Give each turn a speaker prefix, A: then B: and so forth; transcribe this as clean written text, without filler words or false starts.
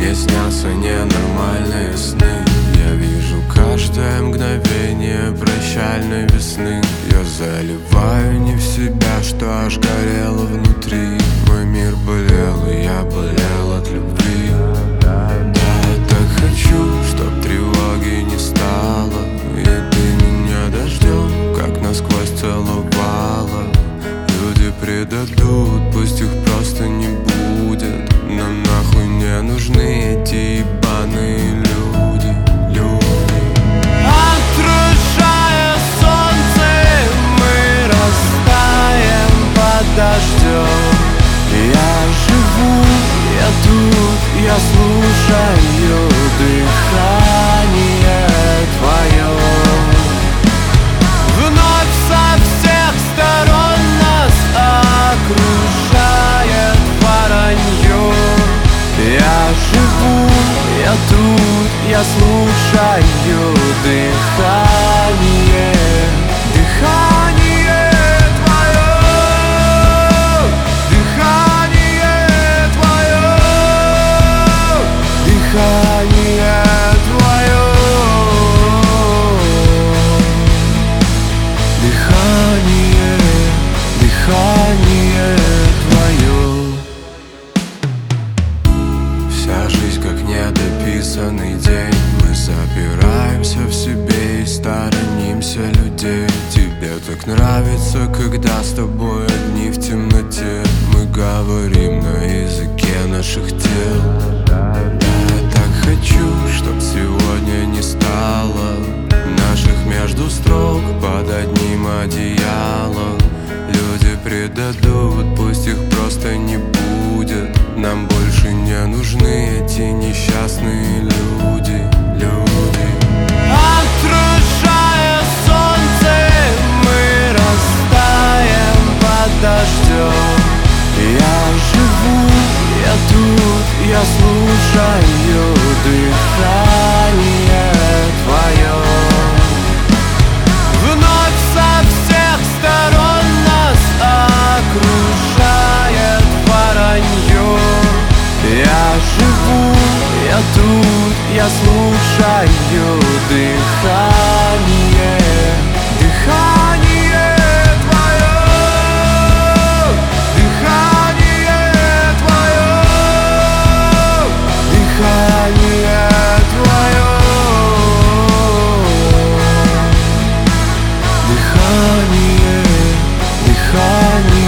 A: Мне снятся ненормальные сны. Я вижу каждое мгновение прощальной весны. Я заливаю не в себя, что аж горело внутри. Мой мир болел, и я болел от любви. Да, я так хочу, чтоб тревоги не стало, и ты меня дождем, как насквозь целовала. Люди предадут, пусть их просто не будет. Нам нахуй не нужны эти ебаные люди. Отражая солнце, мы растаем под дождем. Я живу, я тут, я слушаю дыхание твое. Вновь со всех сторон нас окружает воронье. Я живу, я тут, я слушаю дыхание, дыхание твое, дыхание твое, дыхание твое, дыхание, дыхание твое. Вся жизнь как недописанный день. Мы запираемся в себе и сторонимся людей. Тебе так нравится, когда с тобой одни в темноте. Мы говорим на языке наших тел. Да, я так хочу, чтоб сегодня не стало наших между строк под одним одеялом. Люди предадут, пусть их просто не будет. Нам больше не нужны эти несчастные люди. Отражая солнце, мы растаем под дождем. Я живу, я тут, я слушаю дыхание твое. Вновь со всех сторон нас окружает воронье. Я живу, я тут, я слушаю дыхание, дыхание твое, дыхание твое, дыхание твое, дыхание, дыхание.